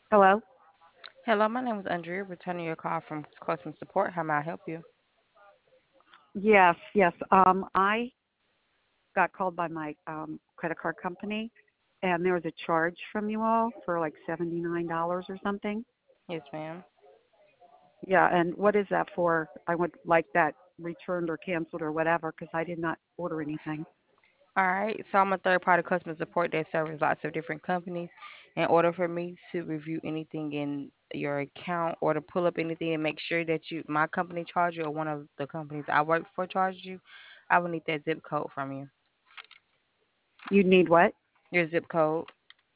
Hello? Hello, my name is Andrea, returning your call from customer support. How may I help you? Yes, yes. I got called by my credit card company, and there was a charge from you all for like $79 or something. Yes, ma'am. Yeah, and what is that for? I would like that returned or canceled or whatever because I did not order anything. All right, so I'm a third party customer support that serves lots of different companies. In order for me to review anything in your account or to pull up anything and make sure that my company charged you or one of the companies I work for charged you, I will need that zip code from you. You need what? Your zip code,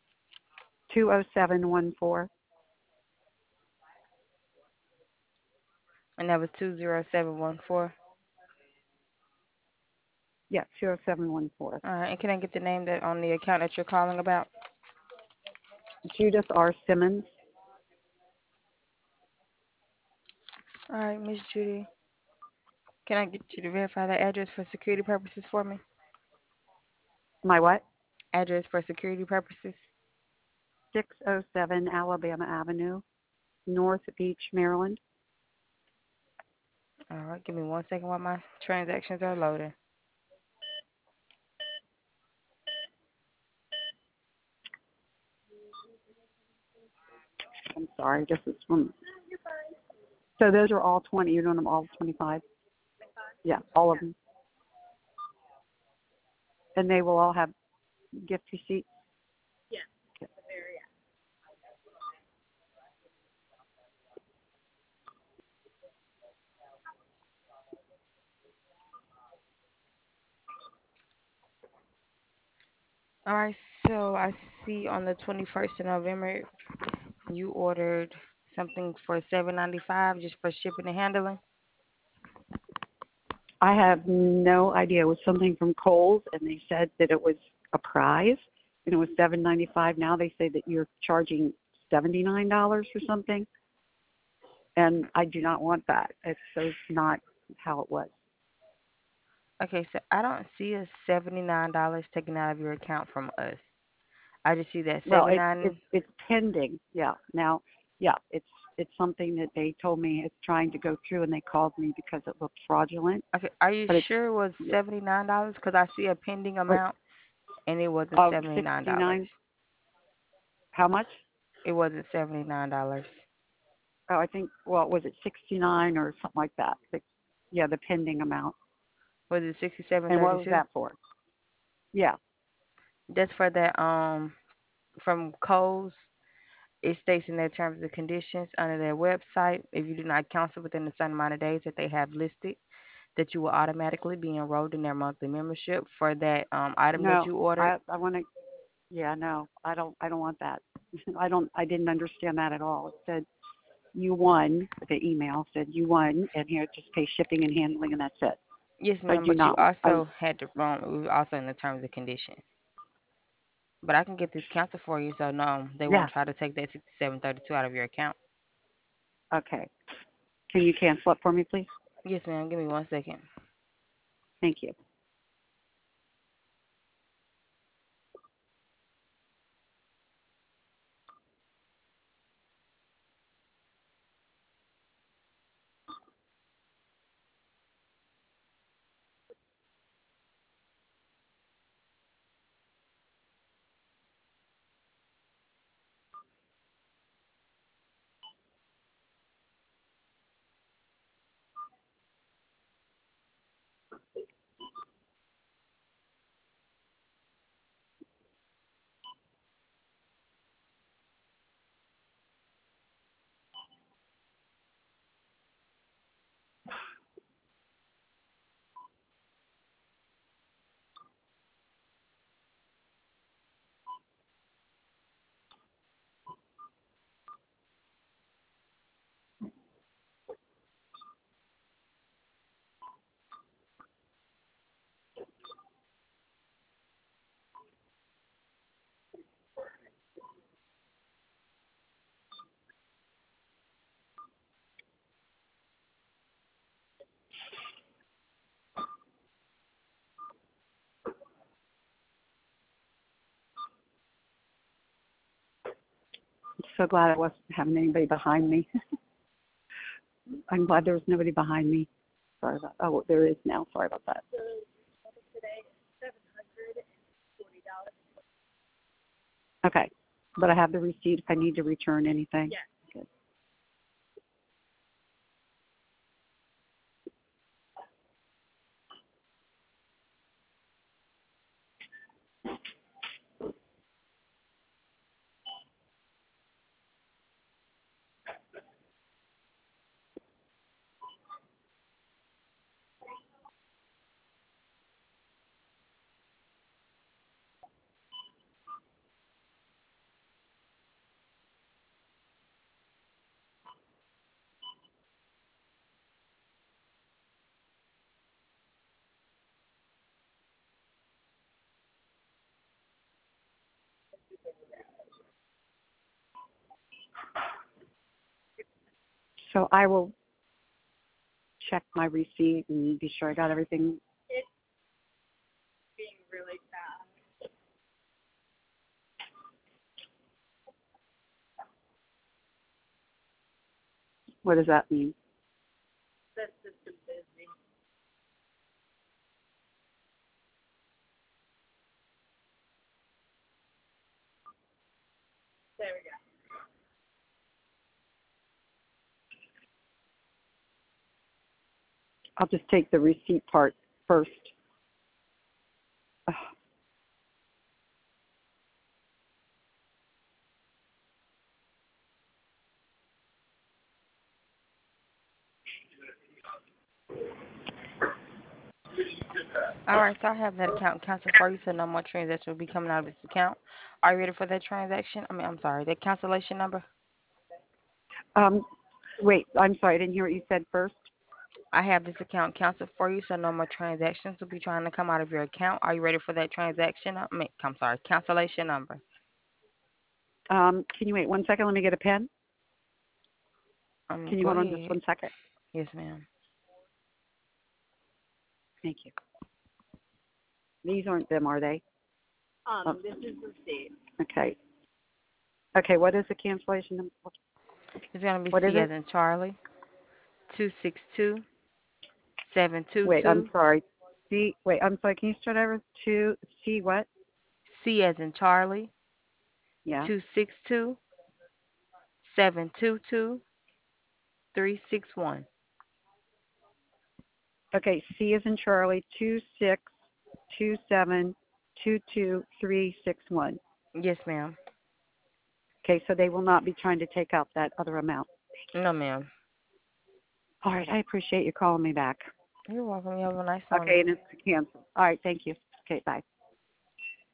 20714. and that was 20714. Yeah, 20714. All right, and can I get the name that on the account that you're calling about? Judith R. Simmons. All right, Miss Judy, can I get you to verify that address for security purposes for me? My what? Address for security purposes. 607 Alabama Avenue, North Beach, Maryland. All right, give me 1 second while my transactions are loading. I'm sorry, this is from. So those are all 20. You're doing them all 25? Yeah, all of them. And they will all have gift receipts. All right, so I see on the 21st of November you ordered something for 7.95 just for shipping and handling. I have no idea. It was something from Kohl's, and they said that it was a prize, and it was $7.95. Now they say that you're charging $79 for something, and I do not want that. It's so not how it was. Okay, so I don't see a $79 taken out of your account from us. I just see that Well, seven it's nine. it's it's pending. Yeah. Now, yeah, it's something that they told me it's trying to go through, and they called me because it looked fraudulent. Okay, are you But it's sure it was $79? Because I see a pending but amount and it wasn't of $79. 69. How much? It wasn't $79. Oh, I think, well, was it 69 or something like that? Yeah, the pending amount. Was it sixty seven And thirty what was two? that for? Yeah. That's for that from Kohl's. It states in their terms and conditions under their website, if you do not cancel within a certain amount of days that they have listed, that you will automatically be enrolled in their monthly membership for that item that No, you ordered. I want to. Yeah, no, I don't want that. I didn't understand that at all. It said you won. The email said you won, and here just pay shipping and handling, and that's it. Yes, I ma'am, do but you not. also had to it was also in the terms and conditions. But I can get this canceled for you, so no, they Yeah. won't try to take that 6732 out of your account. Okay. Can you cancel it for me, please? Yes, ma'am. Give me 1 second. Thank you. So glad I wasn't having anybody behind me. I'm glad there was nobody behind me. Sorry about. Oh, there is now. Sorry about that. Okay, but I have the receipt if I need to return anything. Yeah. Good. So I will check my receipt and be sure I got everything. It's being really fast. What does that mean? The system's busy. There we go. I'll just take the receipt part first. Ugh. All right, so I have that account canceled for you, so no more transaction will be coming out of this account. Are you ready for that transaction? I'm sorry, that cancellation number? Um, wait, I'm sorry, I didn't hear what you said first. I have this account canceled for you, so no more transactions will be trying to come out of your account. Are you ready for that transaction? I'm sorry, cancellation number. Can you wait 1 second? Let me get a pen. Can you Go hold on just ahead. 1 second? Yes, ma'am. Thank you. These aren't them, are they? This is the receipt. Okay. Okay, what is the cancellation number? It's gonna be What is C it? as in Charlie, 262 Wait, I'm 722. sorry. I'm sorry, can you start over? C what? C as in Charlie, Yeah. 262 722 361. Okay, C is in Charlie, 262722361. Yes, ma'am. Okay, so they will not be trying to take out that other amount. No, ma'am. All right, I appreciate you calling me back. You're welcome. You have a nice Okay, morning. and it's canceled. All right, thank you. Okay, bye.